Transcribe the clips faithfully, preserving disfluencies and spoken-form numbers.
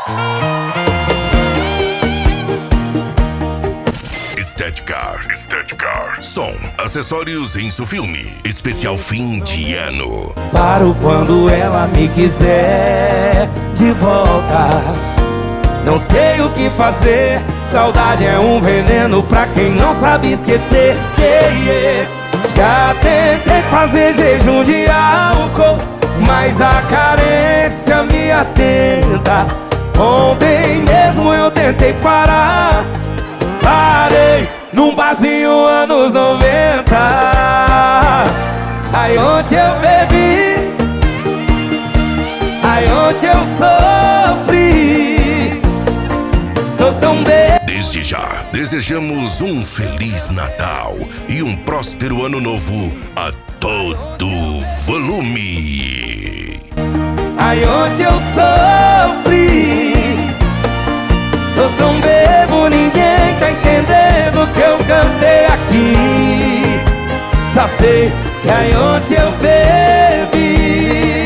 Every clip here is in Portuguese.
Estética, Estética, som, acessórios em Insufilme, especial fim de ano. Paro quando ela me quiser de volta. Não sei o que fazer, saudade é um veneno pra quem não sabe esquecer. Yeah, yeah. Já tentei fazer jejum de álcool, mas a carência me atenta. Ontem mesmo eu tentei parar, parei num barzinho anos noventa. Aí ontem eu bebi, aí ontem eu sofri. Tô tão bem. Desde já, desejamos um Feliz Natal e um próspero Ano Novo a todo volume. Aí ontem eu sofri. Tô tão bebo, ninguém tá entendendo o que eu cantei aqui. Só sei que aí ontem eu bebi.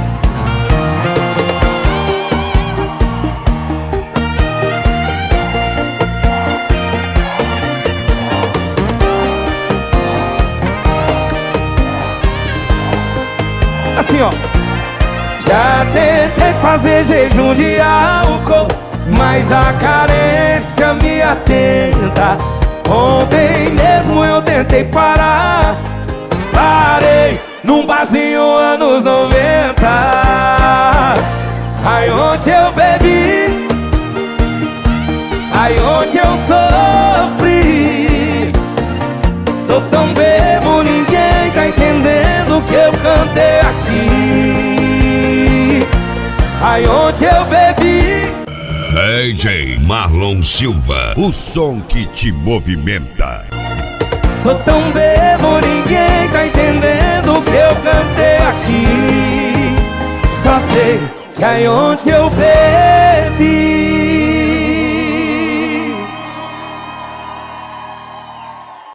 Assim, ó. Já tentei fazer jejum de álcool, mas a carência me atenta. Ontem mesmo eu tentei parar, parei num barzinho anos noventa. Aí ontem eu bebi, aí ontem eu sofri. Tô tão bebo, ninguém tá entendendo o que eu cantei aqui. Aí ontem eu bebi. D J Marlon Silva, o som que te movimenta. Tô tão bebo, ninguém tá entendendo o que eu cantei aqui. Só sei que aí ontem eu bebi.